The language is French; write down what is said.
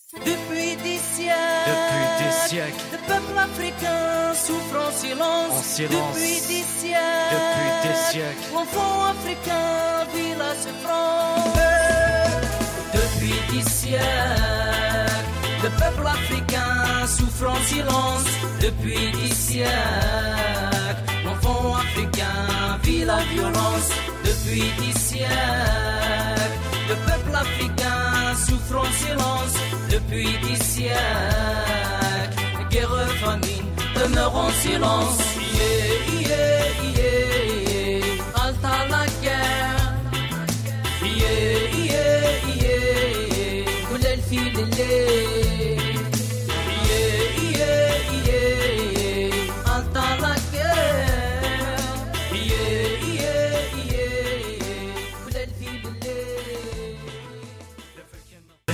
Depuis des siècles, le peuple africain souffre en silence. Depuis des siècles, l'enfant africain vit la souffrance. Depuis des siècles, le peuple africain souffre en silence. Depuis des siècles, l'enfant africain vit la violence. Depuis des siècles, le peuple africain souffre en silence. Depuis des siècles, guerre, famine demeure en silence. Yeah, yeah, yeah. Alta la guerre. Yeah, yeah, yeah. Koulel filele.